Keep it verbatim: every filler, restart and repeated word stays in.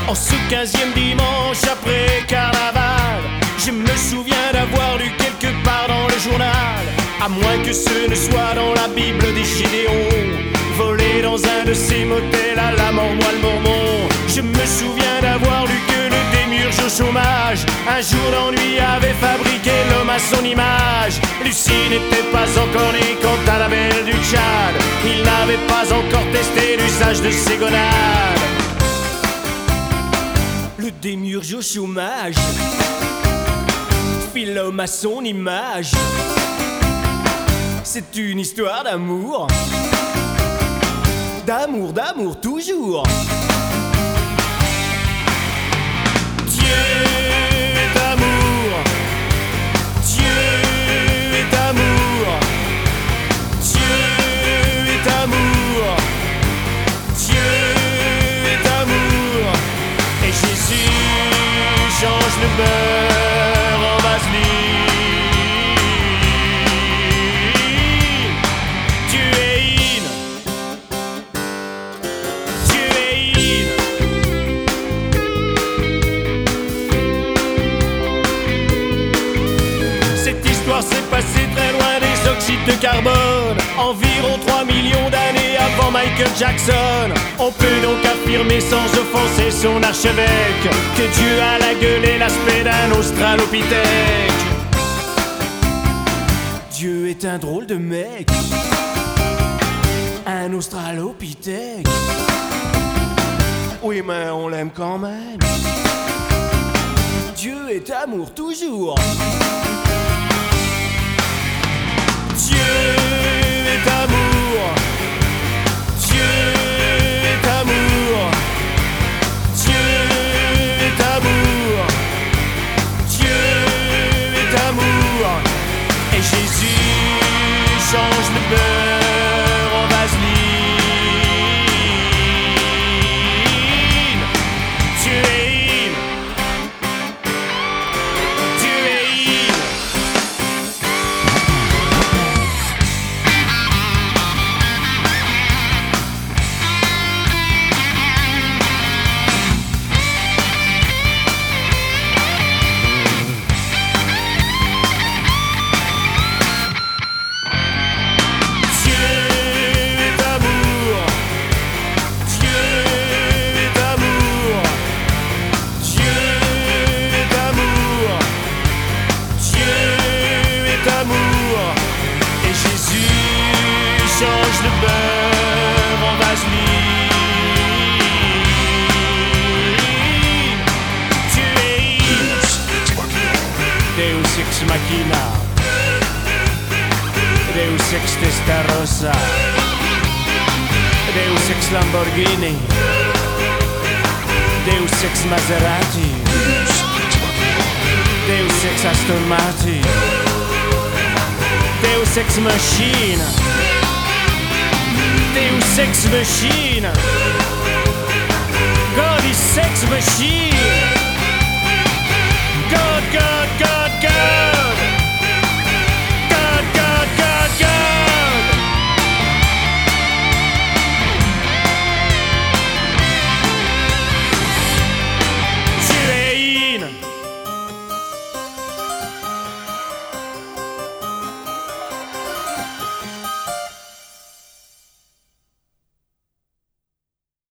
En ce quinzième dimanche après carnaval, je me souviens d'avoir lu quelque part dans le journal, à moins que ce ne soit dans la Bible des Gédéons, volé dans un de ces motels à la mort moelle mormon. Je me souviens d'avoir lu que le démiurge au chômage un jour d'ennui avait fabriqué l'homme à son image. Lucie n'était pas encore née quand à la belle du Tchad il n'avait pas encore testé l'usage de ses gonades. Le démiurge au chômage fit l'homme à son image. C'est une histoire d'amour, d'amour, d'amour toujours. Dieu est amour, Dieu est amour, Dieu est amour, Dieu est amour. Et Jésus change le beurre en vaseline. C'est passé très loin des oxydes de carbone, environ trois millions d'années avant Michael Jackson. On peut donc affirmer sans offenser son archevêque que Dieu a la gueule et l'aspect d'un australopithèque. Dieu est un drôle de mec, un australopithèque. Oui mais on l'aime quand même. Dieu est amour toujours. Dieu est amour, Dieu est amour, Dieu est amour, Dieu est amour. Et Jésus change le beurre en vaseline. Dieu est in, Dieu est in. Change le beurre en vaseline. Tu es Deus ex machina, Deus ex testarossa, Deus ex Lamborghini, Deus ex Maserati, Deus ex Aston Martin, Deus ex machine, Deus ex machine, God is sex machine.